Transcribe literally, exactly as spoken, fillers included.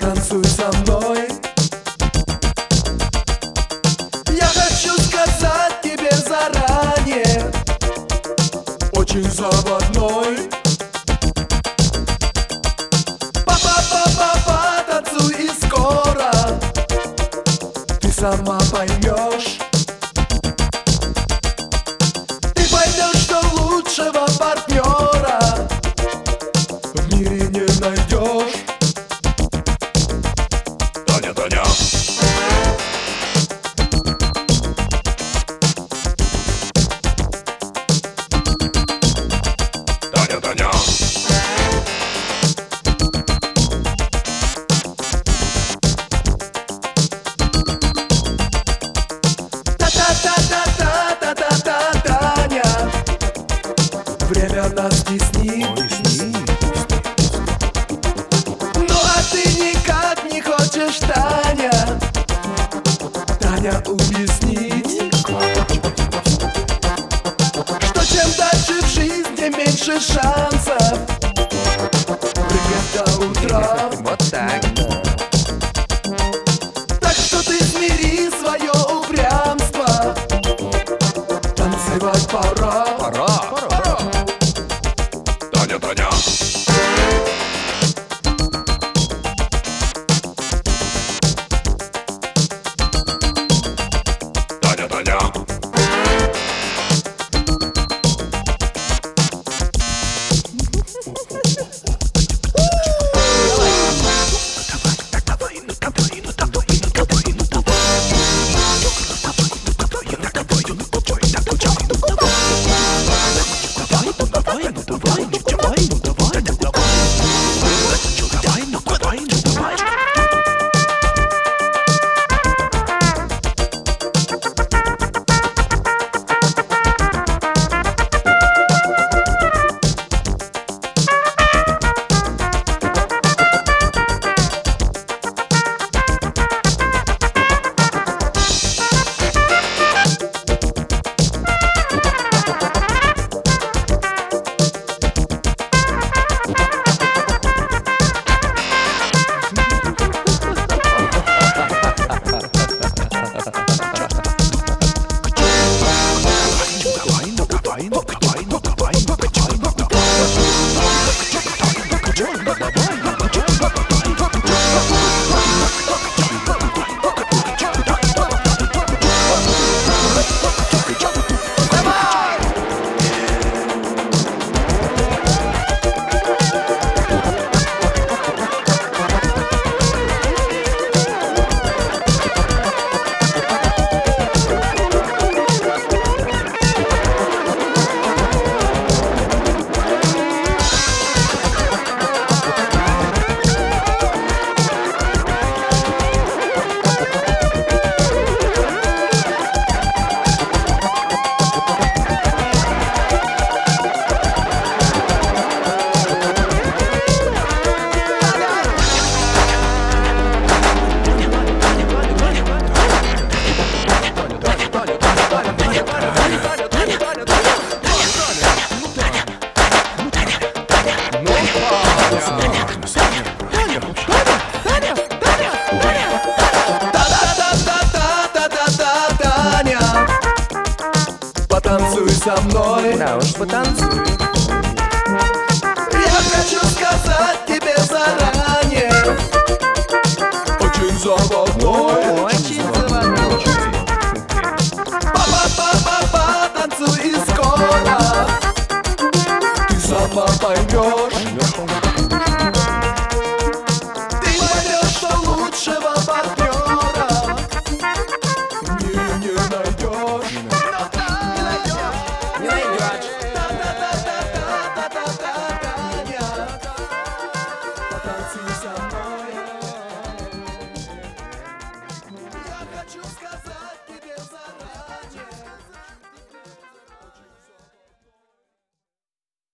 Потанцуй со мной. Я хочу сказать тебе заранее, очень заводной. Па-па-па-па-па, танцуй и скоро ты сама поймешь. Ты поймешь, что лучшего партнера в мире не найдешь. Таня, Таня. Таня, Таня. Та-та-та-та-та-та-та-та, Таня, время нас теснит. Ну а ты никак не хочешь, Таня, Таня, объяснить, что чем дальше в жизни, меньше шансов прыгать до утра. Вот так. Так что ты смири свое упрямство, танцевать пора. Пора. Таня, Таня. Таня, Таня. Потанцуй со мной. Да уж, потанцуй. Я хочу сказать тебе заранее, очень заводной. Очень заводной. Па-па-па-па-па, танцуй и скоро ты сама поймешь. Ты поймешь, что лучшего партнера в мире не найдешь. Не найдешь. Потанцуй со мной. Я хочу сказать.